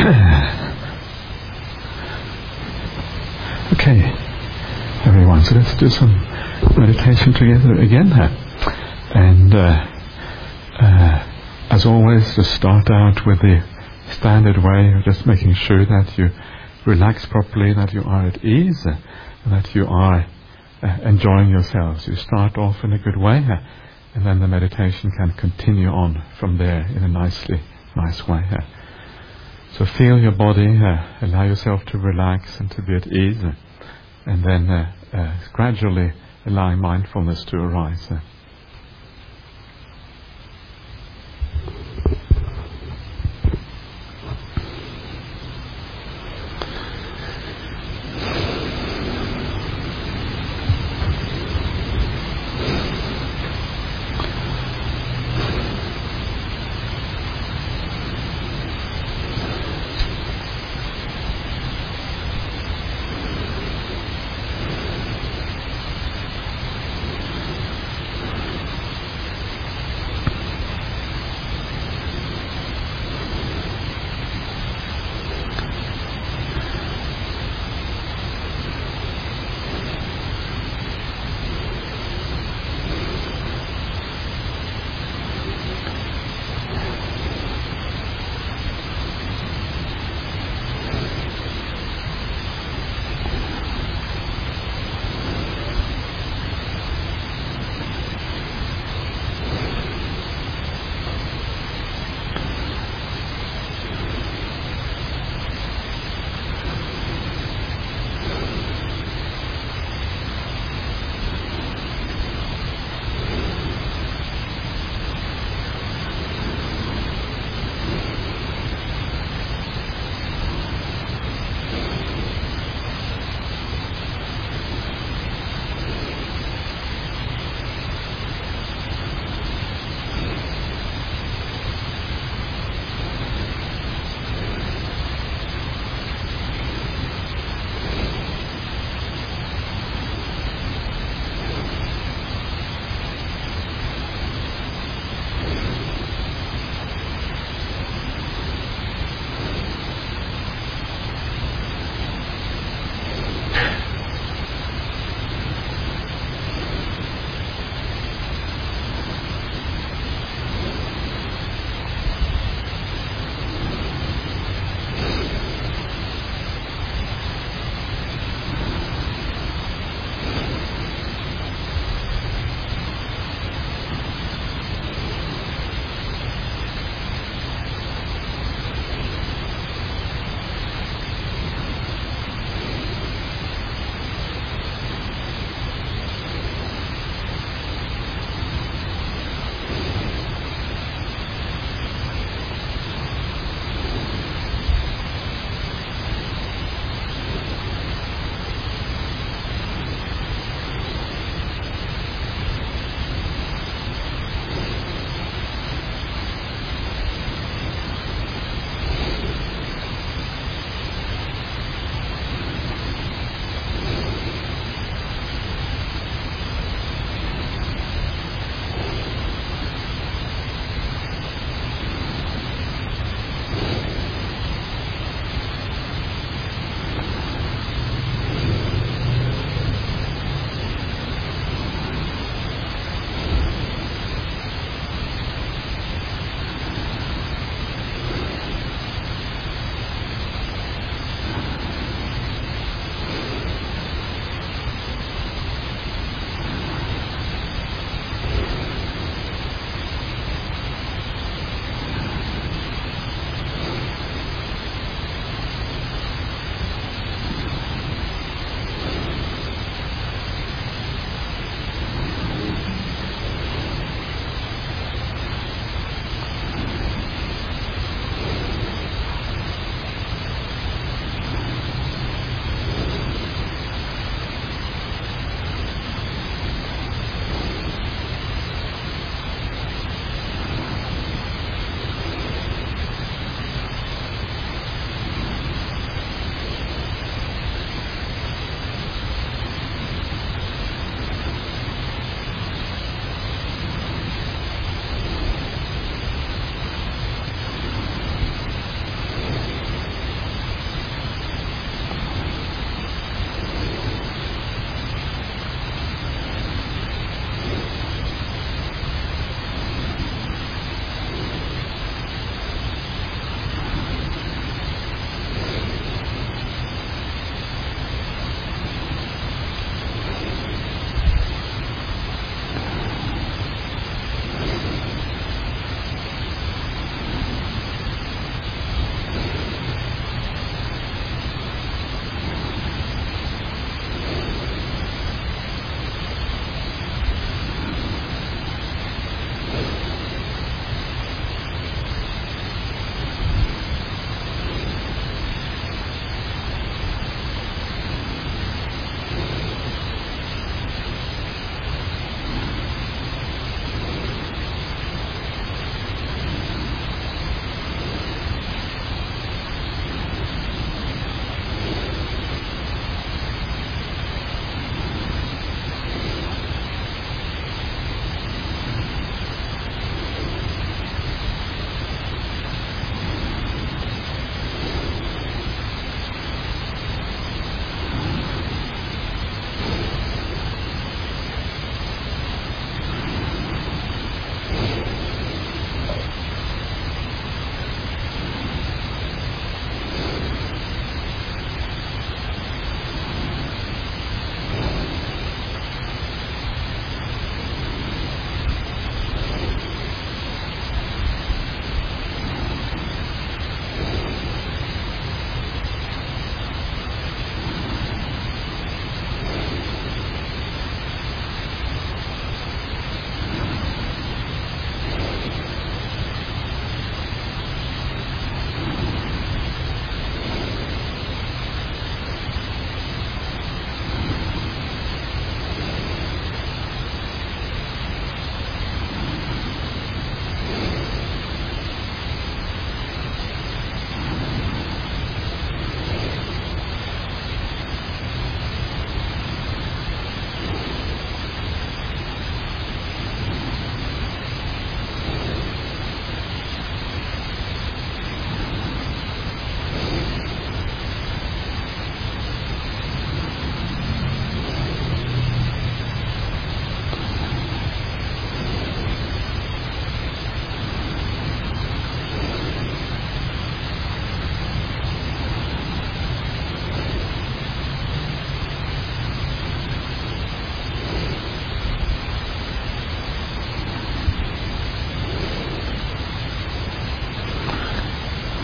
Okay, everyone, so let's do some meditation together again. And as always, just start out with the standard way of just making sure that you relax properly, that you are at ease, and that you are enjoying yourselves. You start off in a good way, and then the meditation can continue on from there in a nice way. So feel your body, allow yourself to relax and to be at ease, and then gradually allowing mindfulness to arise.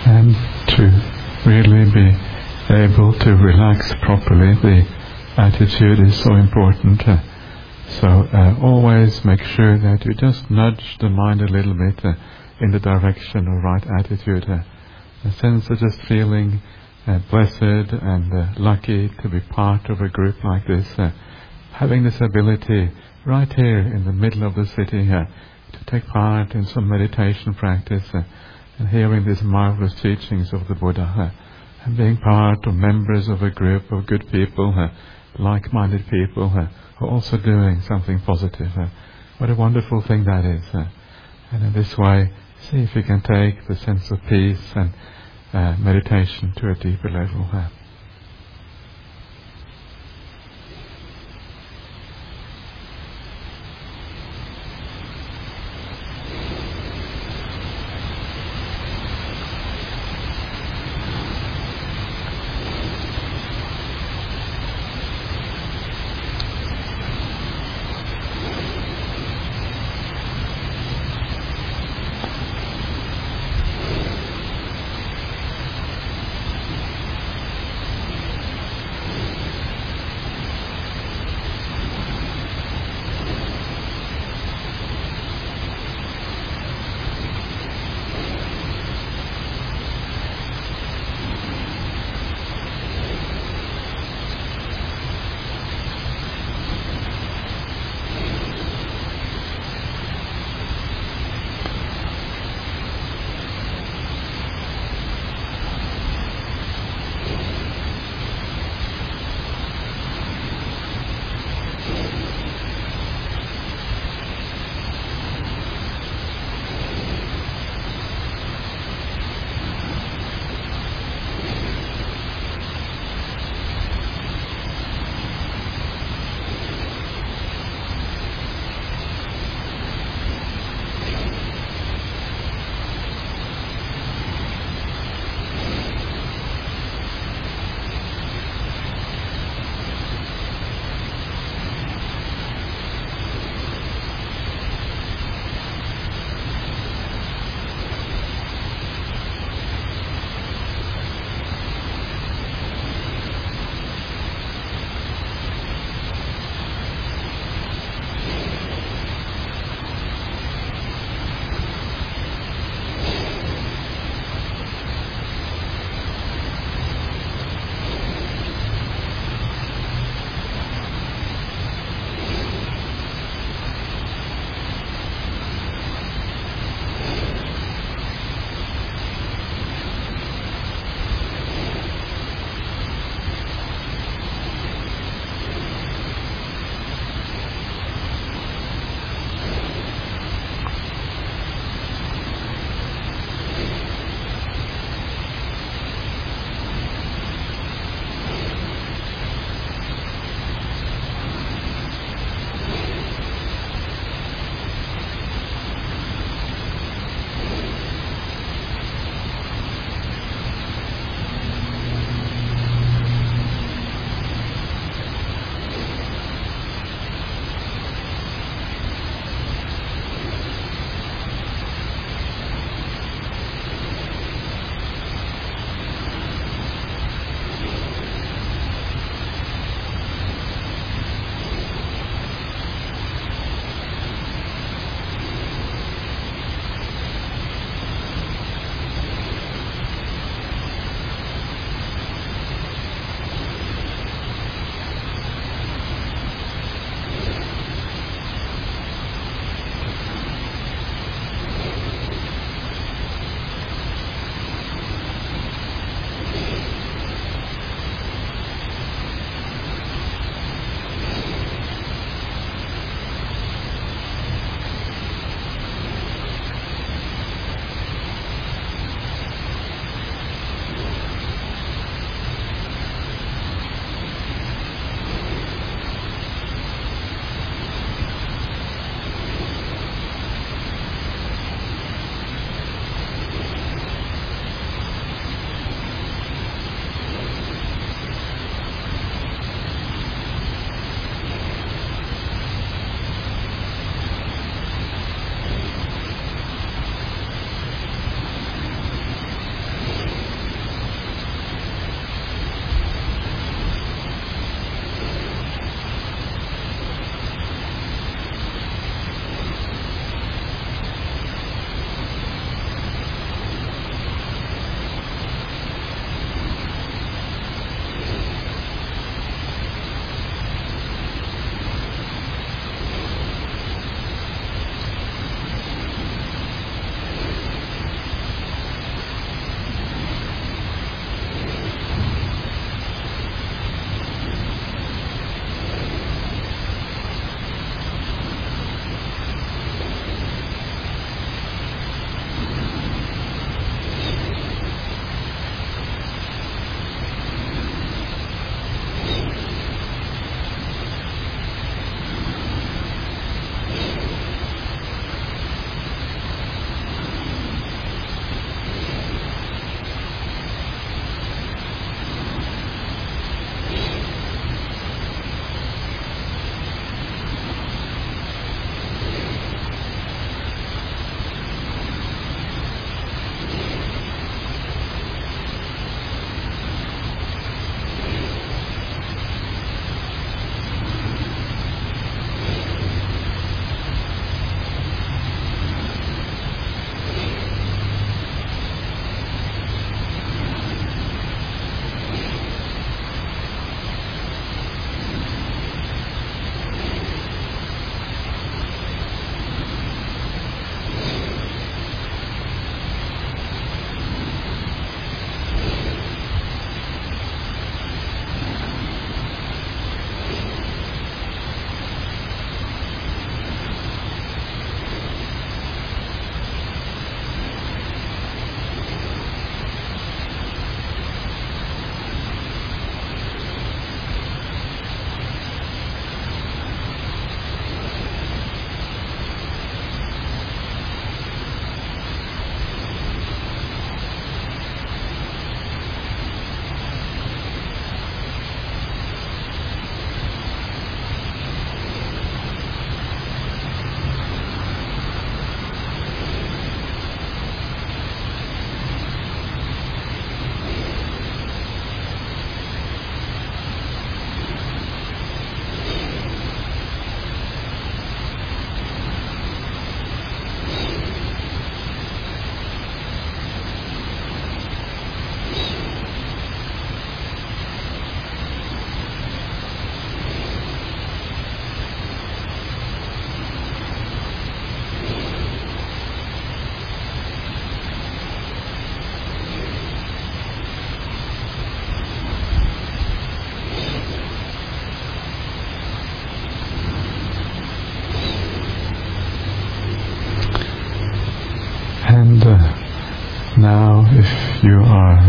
and to really be able to relax properly. The attitude is so important. So always make sure that you just nudge the mind a little bit in the direction of right attitude. A sense of just feeling blessed and lucky to be part of a group like this. Having this ability right here in the middle of the city to take part in some meditation practice and hearing these marvelous teachings of the Buddha and being part of members of a group of good people, like-minded people who are also doing something positive. What a wonderful thing that is. And in this way, see if you can take the sense of peace and meditation to a deeper level.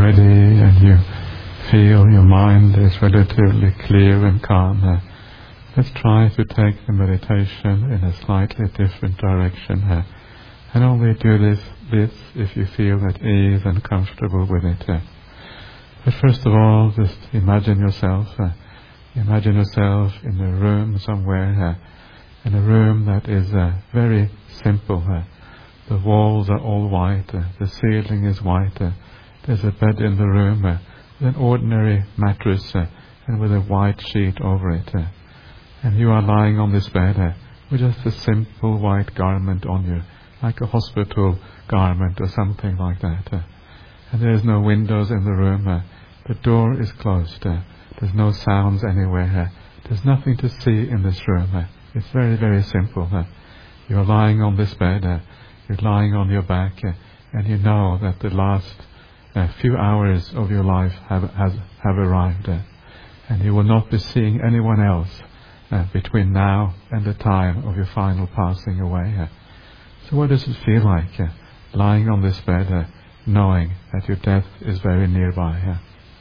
ready and you feel your mind is relatively clear and calm, let's try to take the meditation in a slightly different direction, and only do this if you feel at ease and comfortable with it. But first of all, just imagine yourself in a room somewhere, in a room that is very simple. The walls are all white, the ceiling is white, there's a bed in the room with an ordinary mattress and with a white sheet over it. And you are lying on this bed with just a simple white garment on you, like a hospital garment or something like that. And there's no windows in the room, the door is closed, there's no sounds anywhere, there's nothing to see in this room. It's very, very simple. You're lying on this bed, you're lying on your back, and you know that the last few hours of your life have arrived, and you will not be seeing anyone else between now and the time of your final passing away. So what does it feel like, lying on this bed, knowing that your death is very nearby?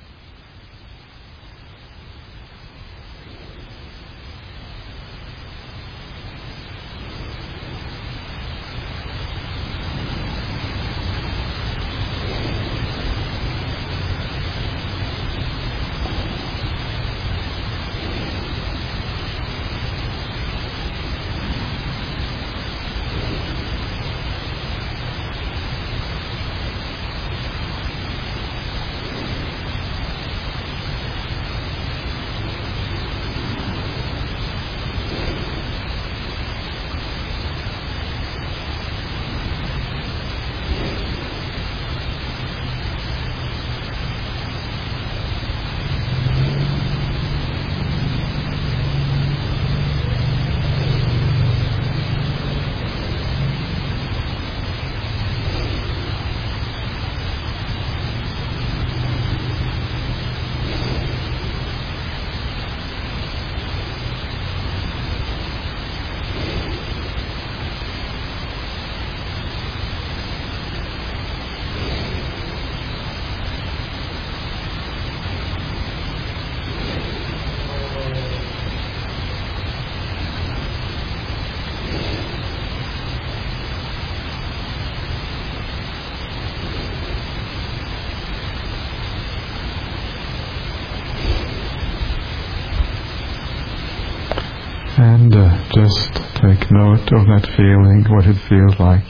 And just take note of that feeling, what it feels like.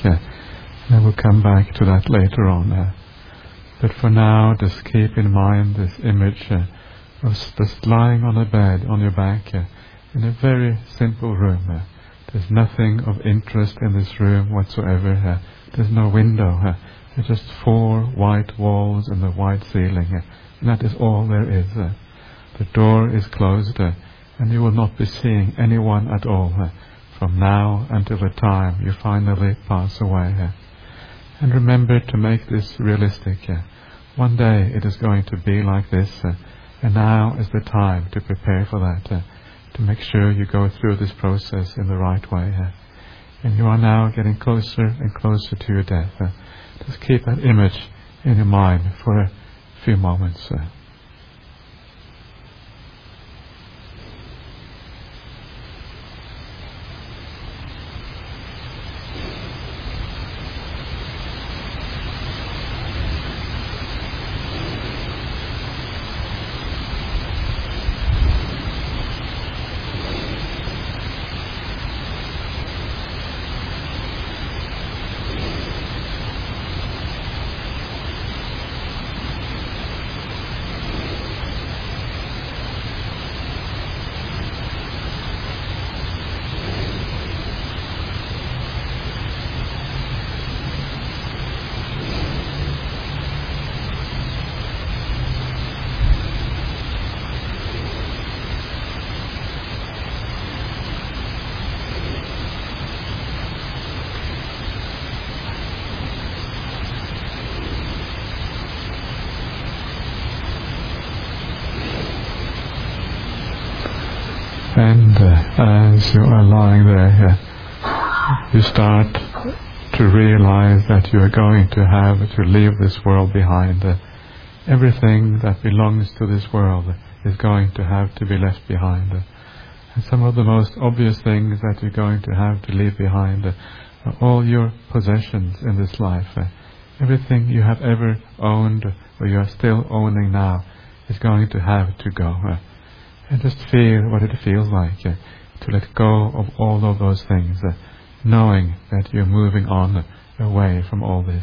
And we'll come back to that later on. But for now, just keep in mind this image of just lying on a bed, on your back, in a very simple room. There's nothing of interest in this room whatsoever. There's no window. There's just 4 white walls and a white ceiling. And that is all there is. The door is closed, and you will not be seeing anyone at all from now until the time you finally pass away. And remember to make this realistic. One day it is going to be like this, and now is the time to prepare for that, to make sure you go through this process in the right way. And you are now getting closer and closer to your death. Just keep that image in your mind for a few moments. And as you are lying there, you start to realize that you are going to have to leave this world behind. everything that belongs to this world is going to have to be left behind. And some of the most obvious things that you're going to have to leave behind are all your possessions in this life. Everything you have ever owned or you are still owning now is going to have to go. And just feel what it feels like to let go of all of those things, knowing that you're moving on away from all this.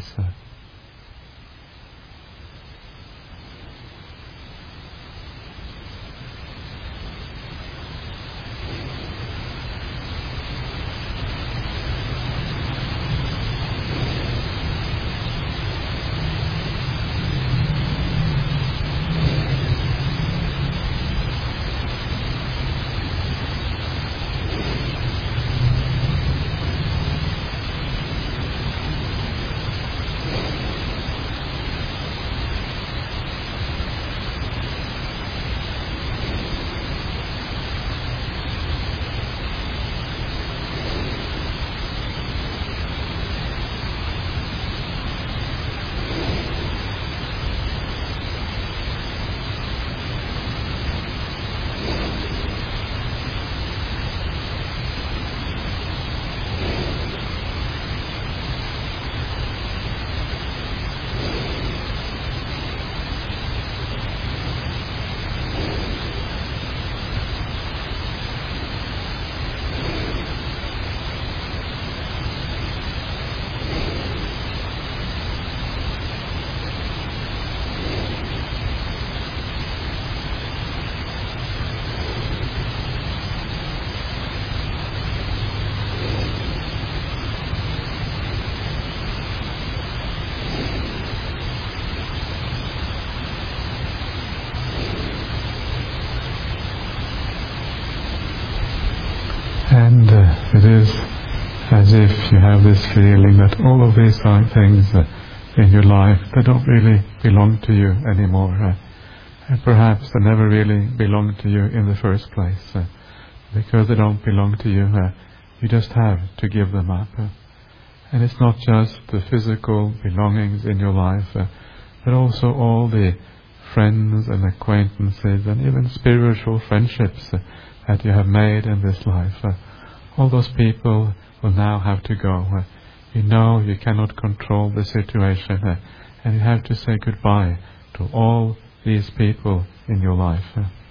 And it is as if you have this feeling that all of these things in your life, they don't really belong to you anymore. And perhaps they never really belonged to you in the first place. Because they don't belong to you, you just have to give them up. And it's not just the physical belongings in your life, but also all the friends and acquaintances and even spiritual friendships that you have made in this life. All those people will now have to go. You know you cannot control the situation, and you have to say goodbye to all these people in your life.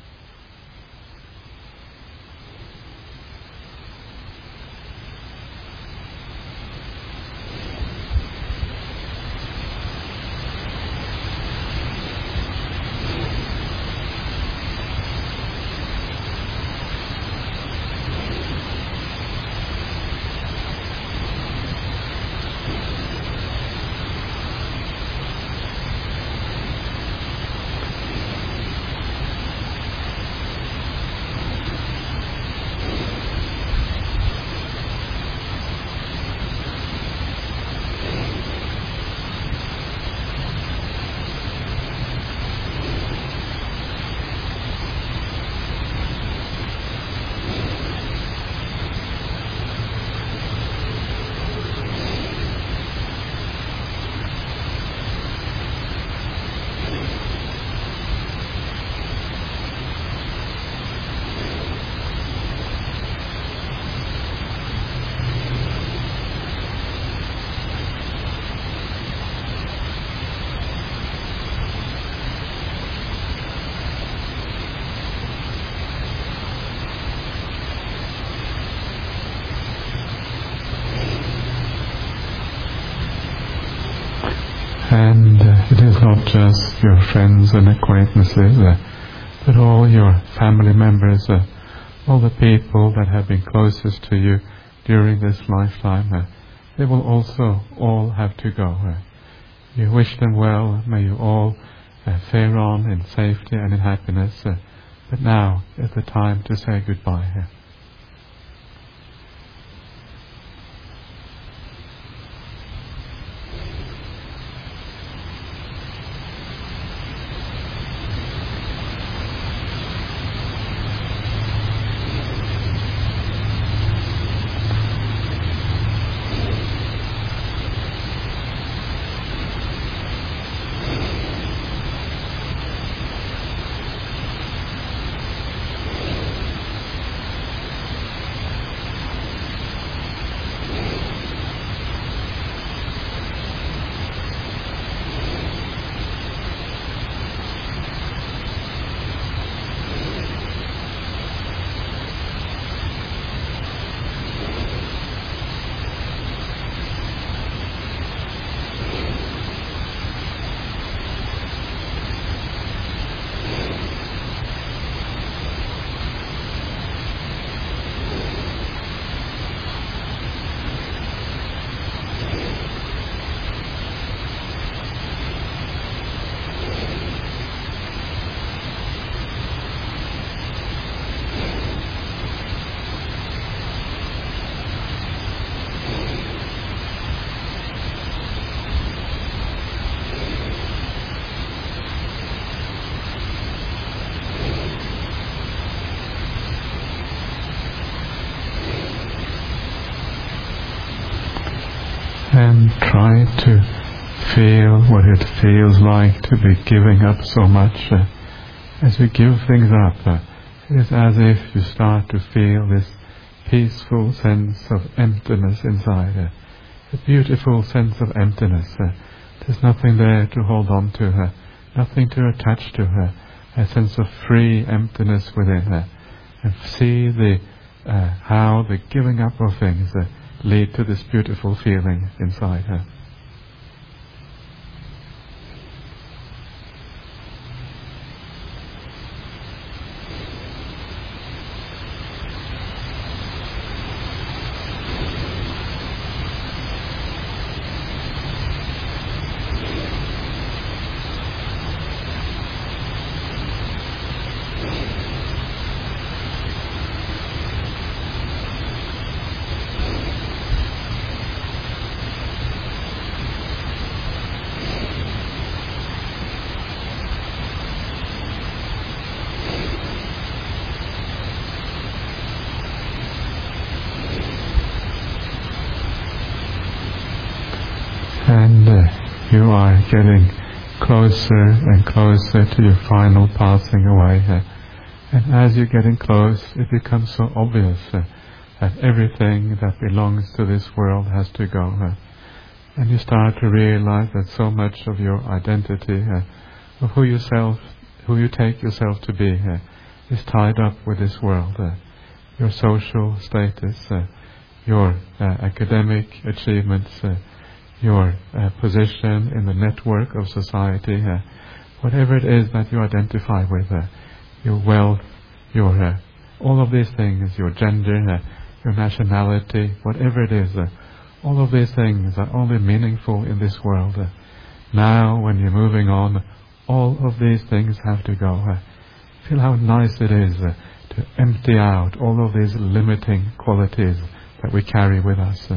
And it is not just your friends and acquaintances, but all your family members, all the people that have been closest to you during this lifetime, they will also all have to go. You wish them well, may you all fare on in safety and in happiness, but now is the time to say goodbye. try to feel what it feels like to be giving up so much. As you give things up, it is as if you start to feel this peaceful sense of emptiness inside, a beautiful sense of emptiness. There's nothing there to hold on to, nothing to attach to, a sense of free emptiness within, and see how the giving up of things lead to this beautiful feeling inside her. And you are getting closer and closer to your final passing away. And as you're getting close, it becomes so obvious that everything that belongs to this world has to go. And you start to realize that so much of your identity, of who you take yourself to be, is tied up with this world. Your social status, your academic achievements, your position in the network of society, whatever it is that you identify with, your wealth, your all of these things, your gender, your nationality, whatever it is, all of these things are only meaningful in this world. Now, when you're moving on, all of these things have to go. Feel how nice it is to empty out all of these limiting qualities that we carry with us.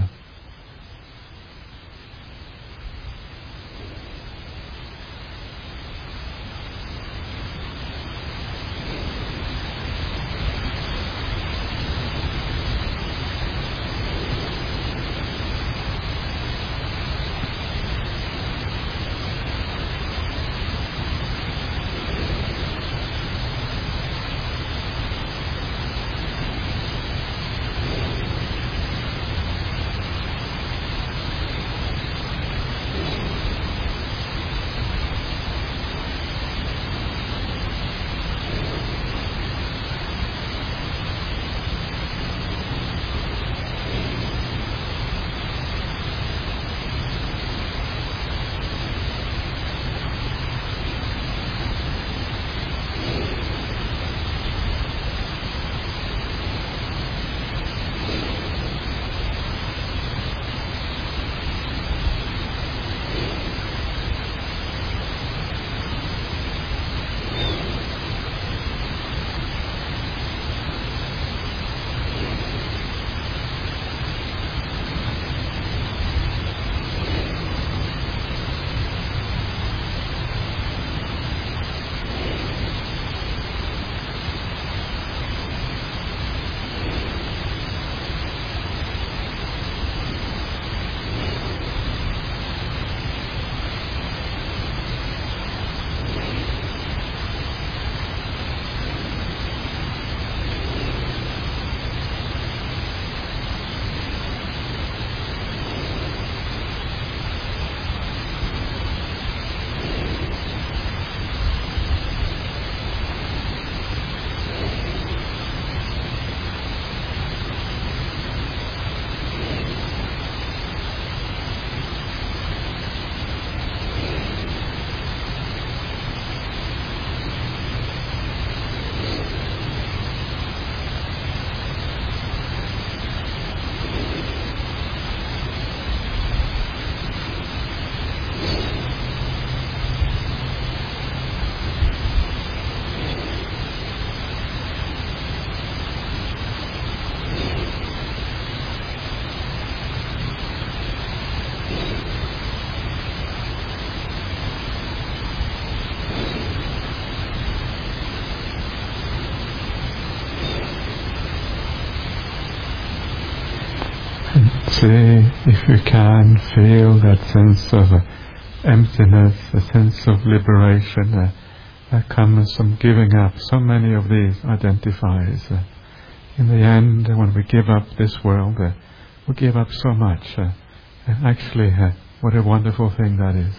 see if you can feel that sense of emptiness, a sense of liberation that comes from giving up so many of these identifiers. In the end, when we give up this world, we give up so much. And actually, what a wonderful thing that is.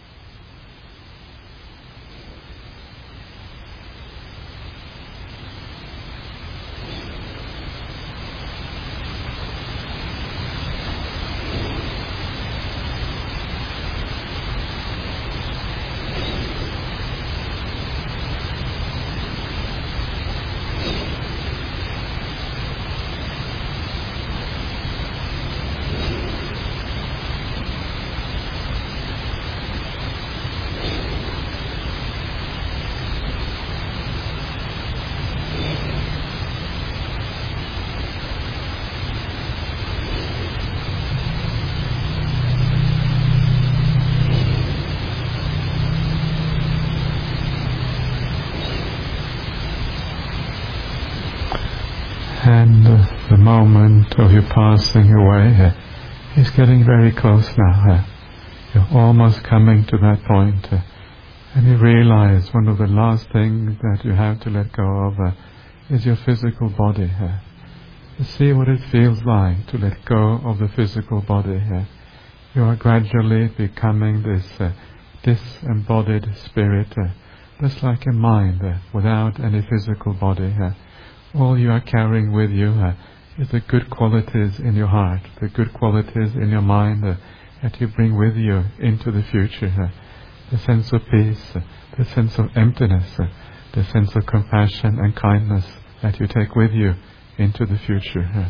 And the moment of you passing away is getting very close now. You're almost coming to that point, and you realize one of the last things that you have to let go of is your physical body. You see what it feels like to let go of the physical body. You are gradually becoming this disembodied spirit, just like a mind without any physical body. All you are carrying with you is the good qualities in your heart, the good qualities in your mind that you bring with you into the future. The sense of peace, the sense of emptiness, the sense of compassion and kindness that you take with you into the future.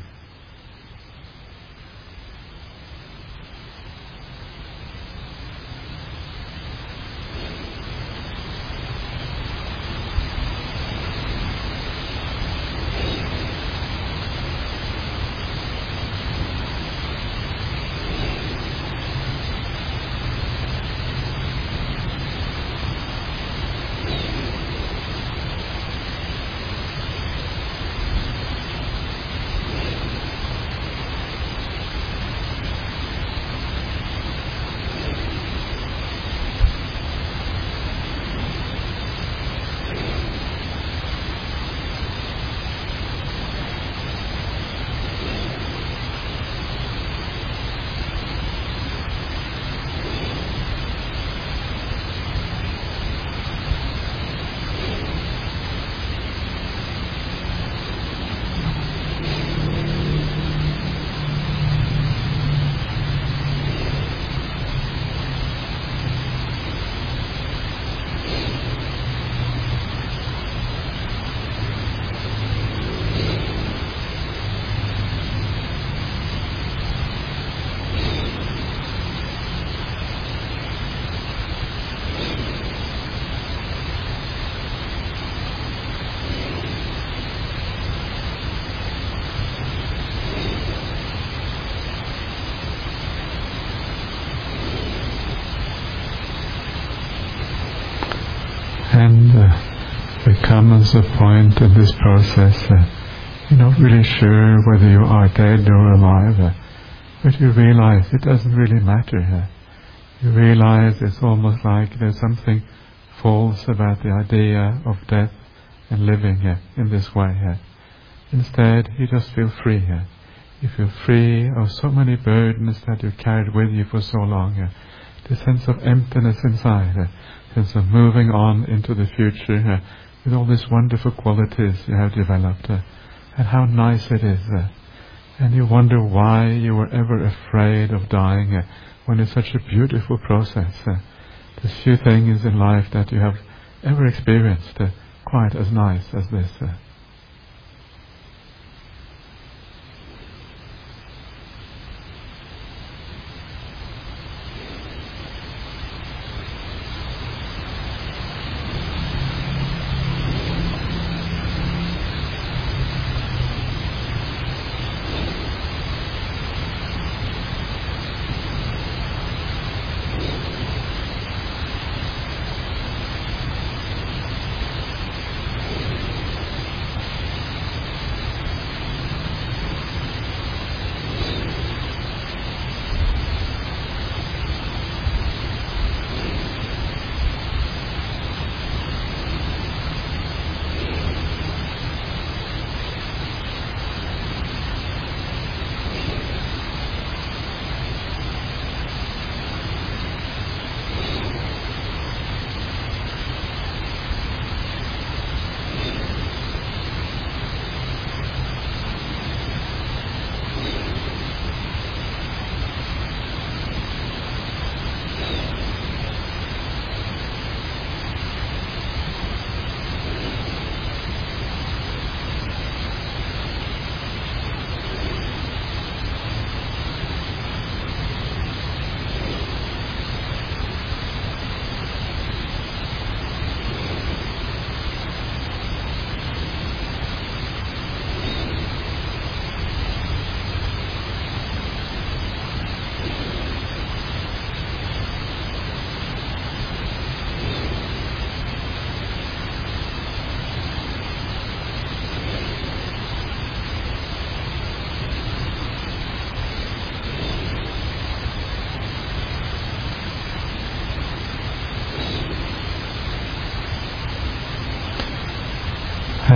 And there comes a point in this process, you're not really sure whether you are dead or alive, but you realize it doesn't really matter. You realize it's almost like there's something false about the idea of death and living in this way. Instead, you just feel free. You feel free of so many burdens that you carried with you for so long. The sense of emptiness inside, sense of moving on into the future with all these wonderful qualities you have developed, and how nice it is. And you wonder why you were ever afraid of dying when it's such a beautiful process. There's few things in life that you have ever experienced quite as nice as this.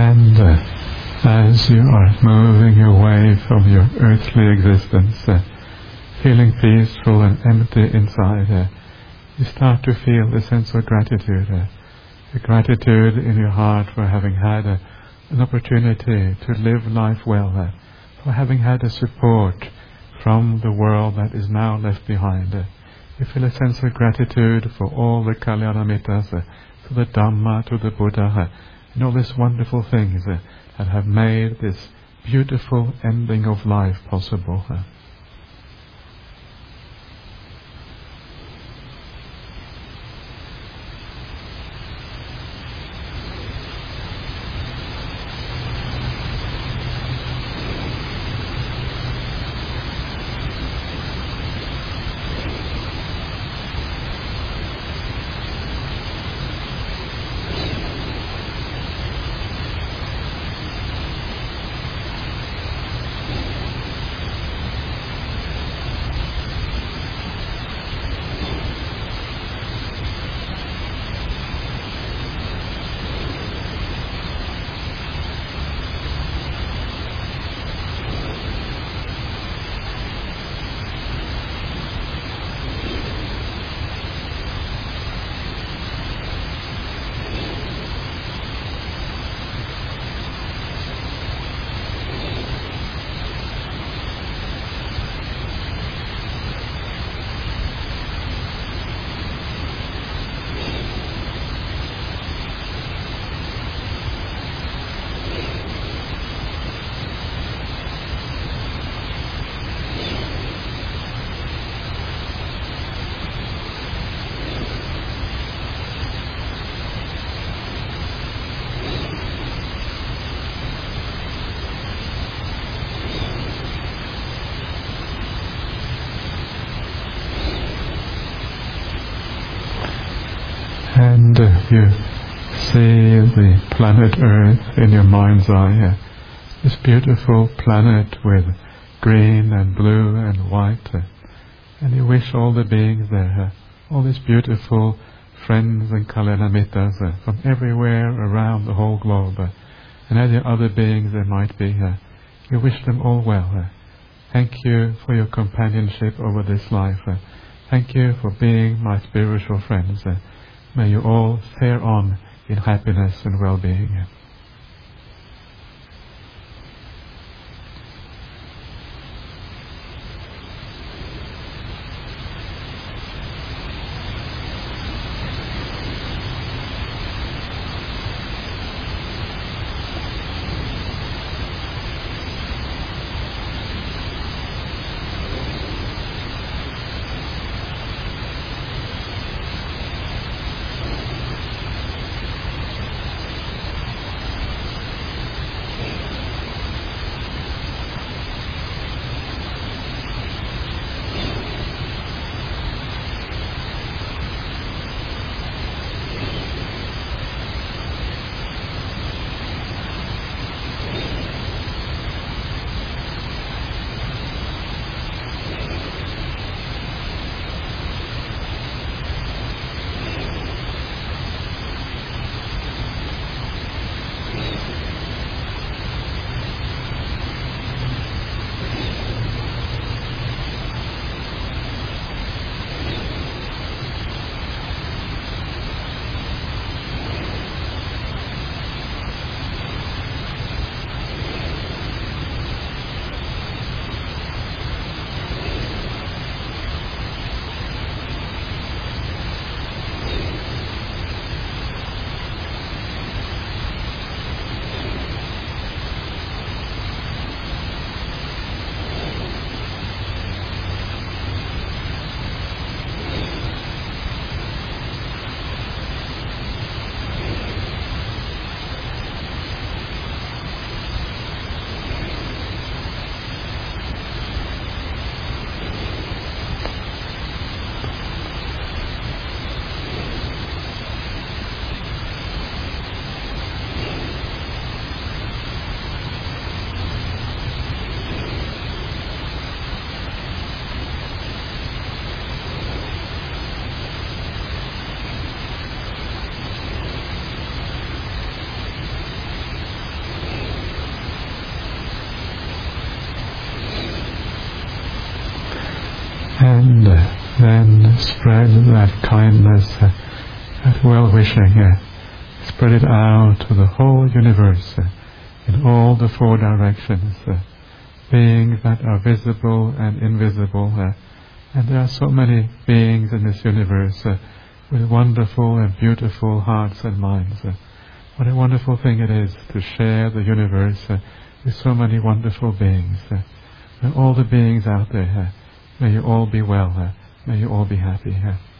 And as you are moving away from your earthly existence, feeling peaceful and empty inside, you start to feel the sense of gratitude, the gratitude in your heart for having had an opportunity to live life well, for having had a support from the world that is now left behind. You feel a sense of gratitude for all the Kalyanamitas, to the Dhamma, to the Buddha, and all these wonderful things that have made this beautiful ending of life possible. And you see the planet Earth in your mind's eye, this beautiful planet with green and blue and white, and you wish all the beings there, all these beautiful friends and Kalyanamitas from everywhere around the whole globe, and any other beings there might be, you wish them all well. Thank you for your companionship over this life. Thank you for being my spiritual friends. May you all fare on in happiness and well-being. And then spread that kindness, that well-wishing, spread it out to the whole universe, in all the four directions, beings that are visible and invisible, and there are so many beings in this universe with wonderful and beautiful hearts and minds. What a wonderful thing it is to share the universe with so many wonderful beings. And all the beings out there, may you all be well, may you all be happy.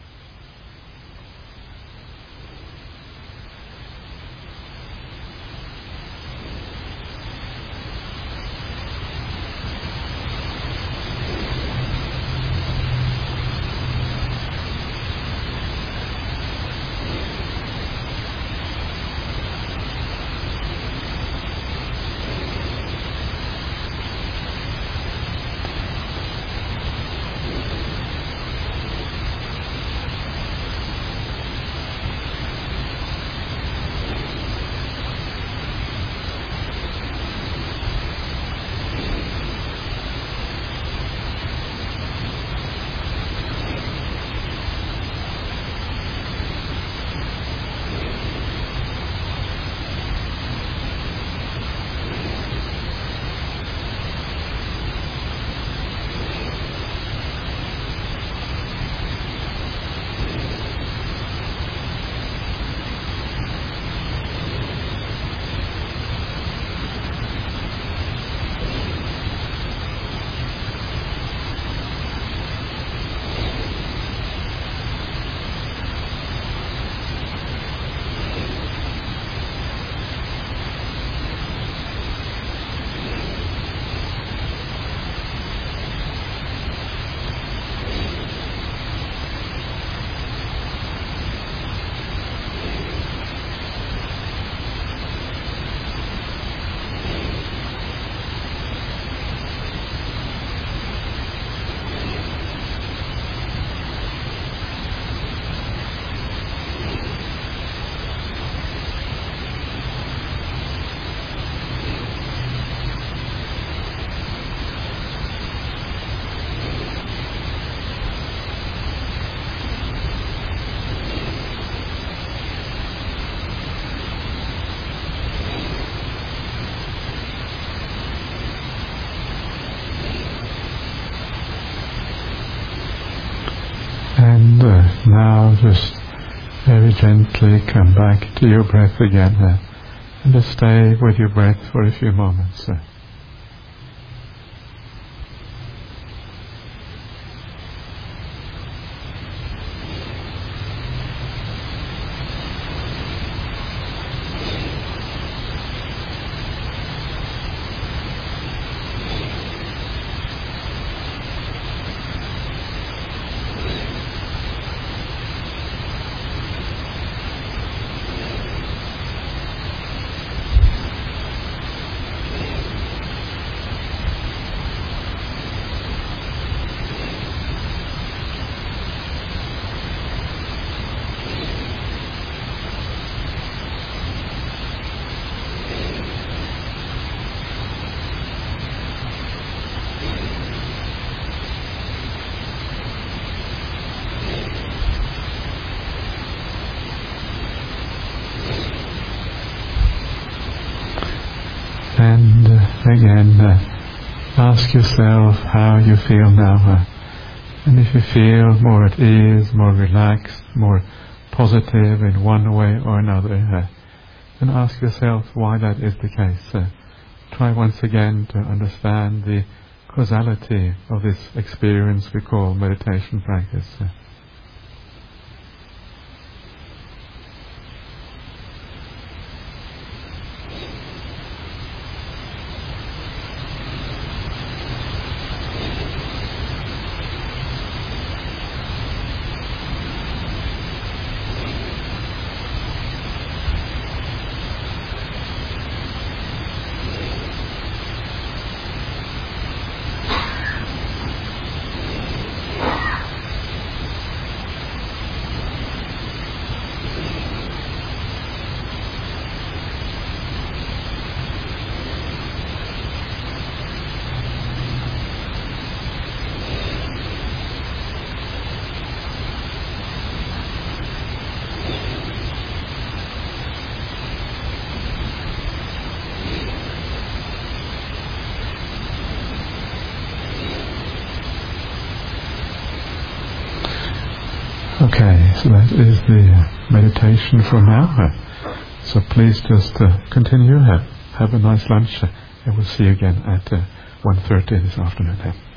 And now just very gently come back to your breath again, and just stay with your breath for a few moments. And again, ask yourself how you feel now. And if you feel more at ease, more relaxed, more positive in one way or another, then ask yourself why that is the case. Try once again to understand the causality of this experience we call meditation practice. Okay, so that is the meditation for now. So please just continue. Have a nice lunch. And we'll see you again at 1:30 this afternoon.